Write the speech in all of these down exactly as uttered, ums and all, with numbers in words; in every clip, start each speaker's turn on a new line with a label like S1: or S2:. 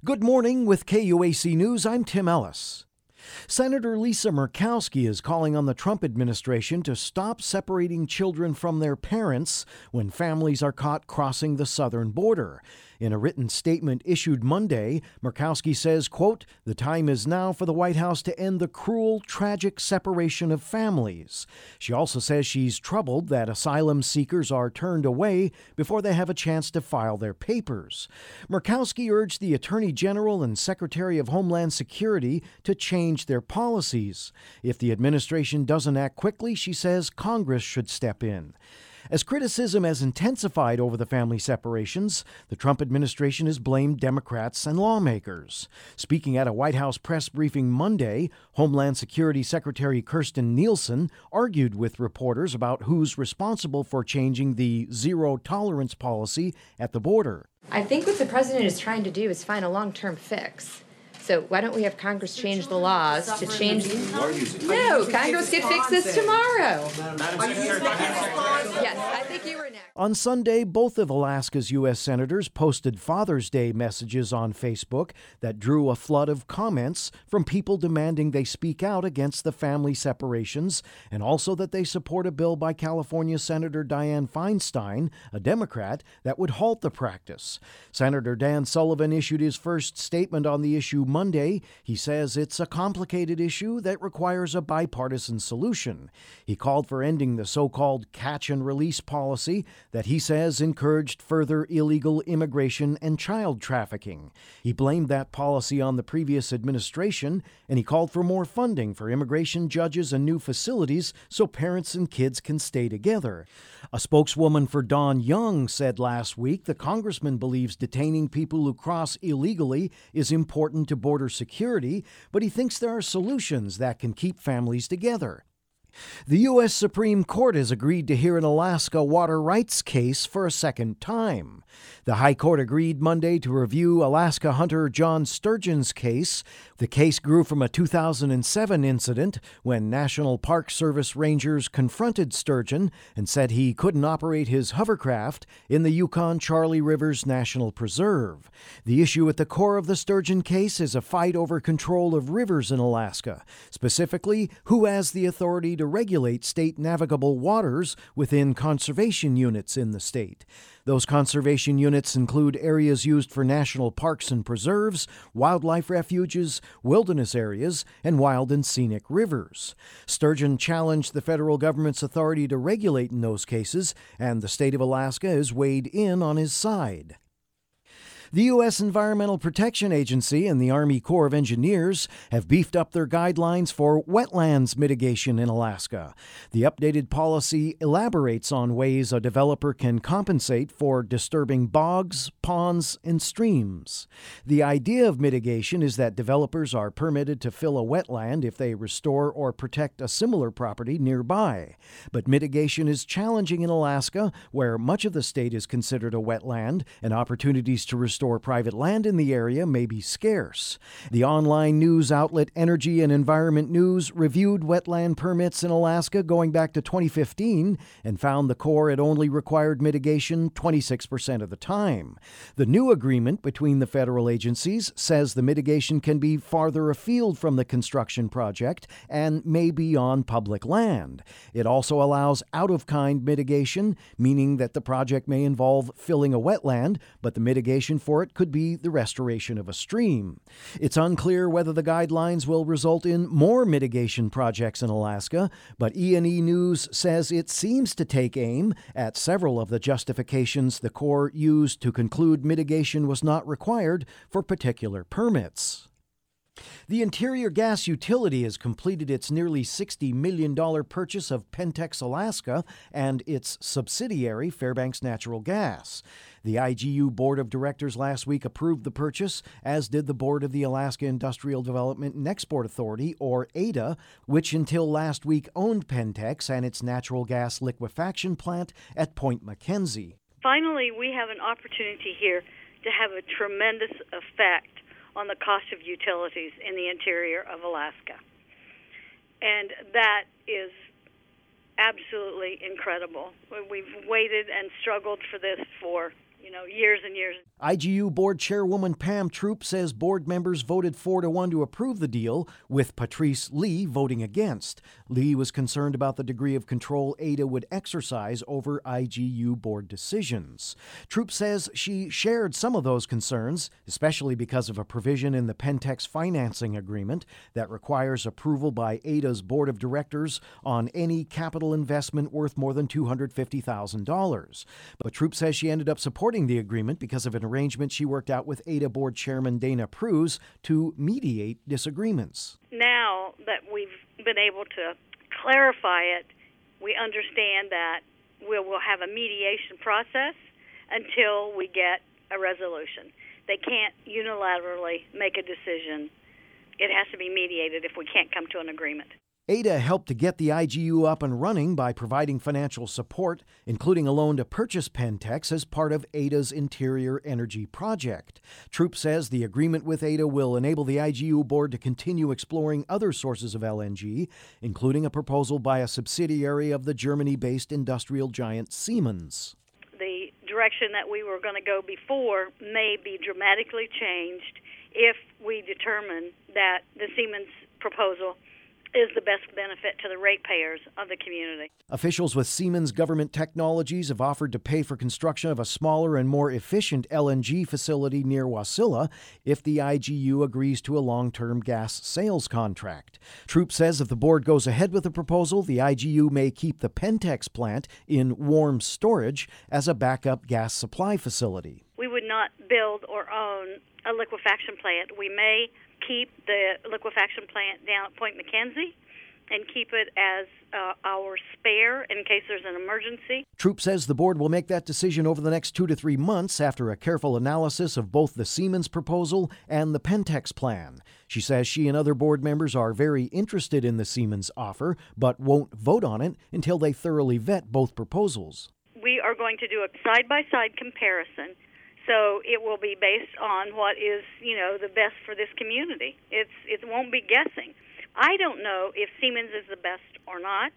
S1: Good morning with K U A C News. I'm Tim Ellis. Senator Lisa Murkowski is calling on the Trump administration to stop separating children from their parents when families are caught crossing the southern border. In a written statement issued Monday, Murkowski says, quote, "The time is now for the White House to end the cruel, tragic separation of families." She also says she's troubled that asylum seekers are turned away before they have a chance to file their papers. Murkowski urged the Attorney General and Secretary of Homeland Security to change their policies. If the administration doesn't act quickly, she says Congress should step in. As criticism has intensified over the family separations, the Trump administration has blamed Democrats and lawmakers. Speaking at a White House press briefing Monday, Homeland Security Secretary Kirstjen Nielsen argued with reporters about who's responsible for changing the zero-tolerance policy at the border.
S2: I think what the president is trying to do is find a long-term fix. So why don't we have Congress change the laws to change? No, Congress could fix this tomorrow. Yes, I think you were next.
S1: On Sunday, both of Alaska's U S senators posted Father's Day messages on Facebook that drew a flood of comments from people demanding they speak out against the family separations and also that they support a bill by California Senator Dianne Feinstein, a Democrat, that would halt the practice. Senator Dan Sullivan issued his first statement on the issue Monday. He says it's a complicated issue that requires a bipartisan solution. He called for ending the so-called catch and release policy that he says encouraged further illegal immigration and child trafficking. He blamed that policy on the previous administration, and he called for more funding for immigration judges and new facilities so parents and kids can stay together. A spokeswoman for Don Young said last week the congressman believes detaining people who cross illegally is important to border security, but he thinks there are solutions that can keep families together. The U S Supreme Court has agreed to hear an Alaska water rights case for a second time. The High Court agreed Monday to review Alaska hunter John Sturgeon's case. The case grew from a two thousand seven incident when National Park Service rangers confronted Sturgeon and said he couldn't operate his hovercraft in the Yukon-Charlie Rivers National Preserve. The issue at the core of the Sturgeon case is a fight over control of rivers in Alaska, specifically who has the authority to to regulate state navigable waters within conservation units in the state. Those conservation units include areas used for national parks and preserves, wildlife refuges, wilderness areas, and wild and scenic rivers. Sturgeon challenged the federal government's authority to regulate in those cases, and the state of Alaska has weighed in on his side. The U S Environmental Protection Agency and the Army Corps of Engineers have beefed up their guidelines for wetlands mitigation in Alaska. The updated policy elaborates on ways a developer can compensate for disturbing bogs, ponds, and streams. The idea of mitigation is that developers are permitted to fill a wetland if they restore or protect a similar property nearby. But mitigation is challenging in Alaska, where much of the state is considered a wetland, and opportunities to restore private land in the area may be scarce. The online news outlet Energy and Environment News reviewed wetland permits in Alaska going back to twenty fifteen and found the Corps had only required mitigation twenty-six percent of the time. The new agreement between the federal agencies says the mitigation can be farther afield from the construction project and may be on public land. It also allows out-of-kind mitigation, meaning that the project may involve filling a wetland, but the mitigation for it could be the restoration of a stream. It's unclear whether the guidelines will result in more mitigation projects in Alaska, but E and E News says it seems to take aim at several of the justifications the Corps used to conclude mitigation was not required for particular permits. The Interior Gas Utility has completed its nearly sixty million dollars purchase of Pentex Alaska and its subsidiary Fairbanks Natural Gas. The I G U Board of Directors last week approved the purchase, as did the board of the Alaska Industrial Development and Export Authority, or A D A, which until last week owned Pentex and its natural gas liquefaction plant at Point McKenzie.
S3: Finally, we have an opportunity here to have a tremendous effect on the cost of utilities in the interior of Alaska. And that is absolutely incredible. We've waited and struggled for this for you know, years and years.
S1: I G U Board Chairwoman Pam Troop says board members voted four to one to approve the deal, with Patrice Lee voting against. Lee was concerned about the degree of control Ada would exercise over I G U board decisions. Troop says she shared some of those concerns, especially because of a provision in the Pentex financing agreement that requires approval by Ada's board of directors on any capital investment worth more than two hundred fifty thousand dollars. But Troop says she ended up supporting the agreement because of an arrangement she worked out with Ada Board Chairman Dana Pruse to mediate disagreements.
S3: Now that we've been able to clarify it, we understand that we will have a mediation process until we get a resolution. They can't unilaterally make a decision. It has to be mediated if we can't come to an agreement.
S1: Ada helped to get the I G U up and running by providing financial support, including a loan to purchase Pentex as part of Ada's Interior Energy Project. Troop says the agreement with Ada will enable the I G U board to continue exploring other sources of L N G, including a proposal by a subsidiary of the Germany-based industrial giant Siemens.
S3: The direction that we were going to go before may be dramatically changed if we determine that the Siemens proposal is the best benefit to the ratepayers of the community.
S1: Officials with Siemens Government Technologies have offered to pay for construction of a smaller and more efficient L N G facility near Wasilla if the I G U agrees to a long-term gas sales contract. Troop says if the board goes ahead with the proposal, the I G U may keep the Pentex plant in warm storage as a backup gas supply facility.
S3: We would not build or own a liquefaction plant. We may keep the liquefaction plant down at Point McKenzie and keep it as uh, our spare in case there's an emergency.
S1: Troop says the board will make that decision over the next two to three months after a careful analysis of both the Siemens proposal and the Pentex plan. She says she and other board members are very interested in the Siemens offer, but won't vote on it until they thoroughly vet both proposals.
S3: We are going to do a side-by-side comparison. So it will be based on what is, you know, the best for this community. It's it won't be guessing. I don't know if Siemens is the best or not,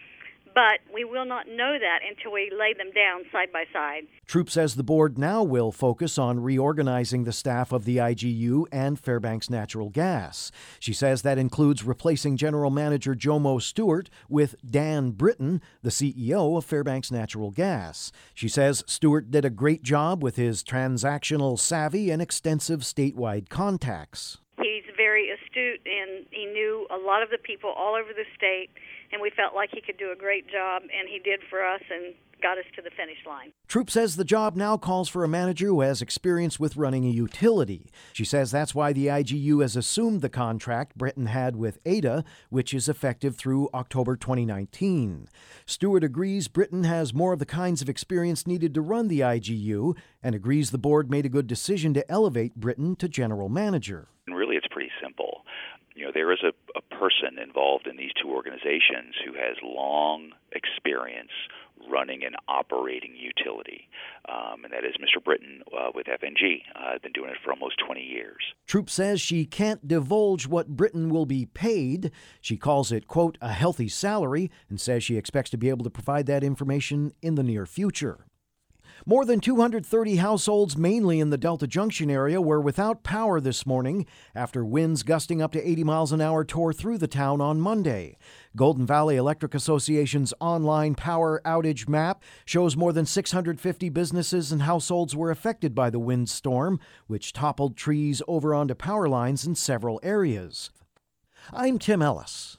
S3: but we will not know that until we lay them down side by side.
S1: Troop says the board now will focus on reorganizing the staff of the I G U and Fairbanks Natural Gas. She says that includes replacing General Manager Jomo Stewart with Dan Britton, the C E O of Fairbanks Natural Gas. She says Stewart did a great job with his transactional savvy and extensive statewide contacts.
S3: He's very astute, and he knew a lot of the people all over the state, and we felt like he could do a great job, and he did for us and got us to the finish line.
S1: Troop says the job now calls for a manager who has experience with running a utility. She says that's why the I G U has assumed the contract Britton had with Ada, which is effective through October twenty nineteen. Stewart agrees Britton has more of the kinds of experience needed to run the I G U and agrees the board made a good decision to elevate Britton to general manager.
S4: And really, it's pretty simple. You know, there is a, a person involved in these two organizations who has long experience running and operating utility, um, and that is Mister Britton uh, with F N G. I've uh, been doing it for almost twenty years.
S1: Troop says she can't divulge what Britton will be paid. She calls it, quote, a healthy salary, and says she expects to be able to provide that information in the near future. More than two hundred thirty households, mainly in the Delta Junction area, were without power this morning after winds gusting up to eighty miles an hour tore through the town on Monday. Golden Valley Electric Association's online power outage map shows more than six hundred fifty businesses and households were affected by the windstorm, which toppled trees over onto power lines in several areas. I'm Tim Ellis.